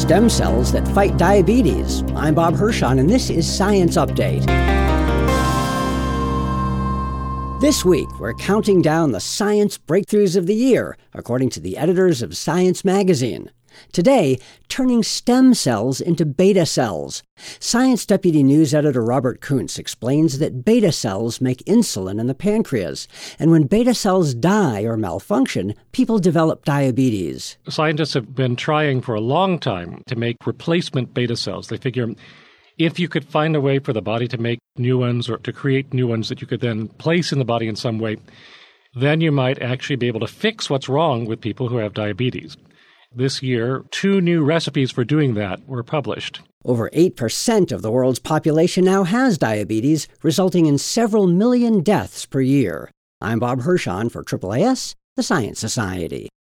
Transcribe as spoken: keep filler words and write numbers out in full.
stem cells that fight diabetes. I'm Bob Hirschon, and this is Science Update. This week, we're counting down the science breakthroughs of the year, according to the editors of Science magazine. Today, turning stem cells into beta cells. Science Deputy News Editor Robert Kuntz explains that beta cells make insulin in the pancreas, and when beta cells die or malfunction, people develop diabetes. Scientists have been trying for a long time to make replacement beta cells. They figure if you could find a way for the body to make new ones or to create new ones that you could then place in the body in some way, then you might actually be able to fix what's wrong with people who have diabetes. This year, two new recipes for doing that were published. Over eight percent of the world's population now has diabetes, resulting in several million deaths per year. I'm Bob Hirschon for A A A S, the Science Society.